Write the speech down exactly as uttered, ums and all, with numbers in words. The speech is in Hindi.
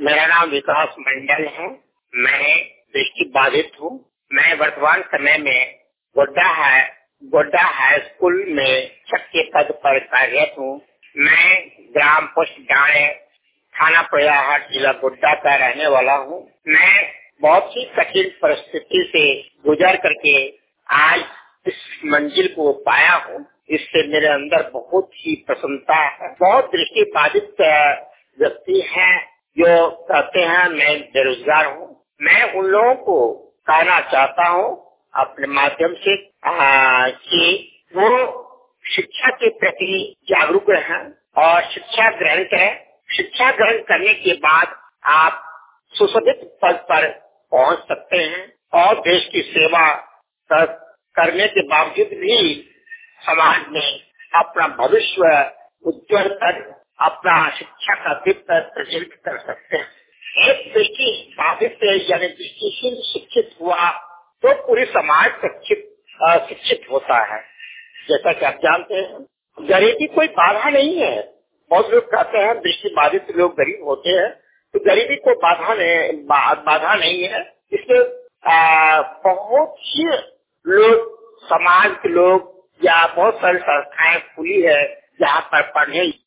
मेरा नाम विकास मंडल है। मैं दृष्टि बाधित हूँ। मैं वर्तमान समय में गोड्डा है गोड्डा हाई स्कूल में शिक्षक के पद पर कार्यरत हूँ। मैं ग्राम पोस्ट डाणे, थाना प्रयागराज, जिला गोड्डा का रहने वाला हूँ। मैं बहुत ही कठिन परिस्थिति से गुजर करके आज इस मंजिल को पाया हूँ। इससे मेरे अंदर बहुत ही प्रसन्नता है। बहुत दृष्टि बाधित व्यक्ति हैं जो कहते हैं मैं बेरोजगार हूँ। मैं उन लोगों को कहना चाहता हूँ अपने माध्यम से आ, कि वो शिक्षा के प्रति जागरूक रहें और शिक्षा ग्रहण करें। शिक्षा ग्रहण करने के बाद आप सुशोभित पद पर पहुँच सकते हैं और देश की सेवा कर, करने के बावजूद भी समाज में अपना भविष्य उज्जवल कर अपना शिक्षा का दीप प्रज्वलित कर सकते हैं। एक दृष्टि बाधित यानी दृष्टिहीन शिक्षित हुआ तो पूरी समाज शिक्षित शिक्षित होता है। जैसा कि आप जानते हैं गरीबी कोई बाधा नहीं है। बहुत लोग कहते हैं दृष्टि बाधित लोग गरीब होते हैं, तो गरीबी कोई बाधा नहीं बा, बाधा नहीं है। इसलिए बहुत ही लोग, समाज के लोग या बहुत सारी संस्थाएं खुली है जहाँ पर पढ़ने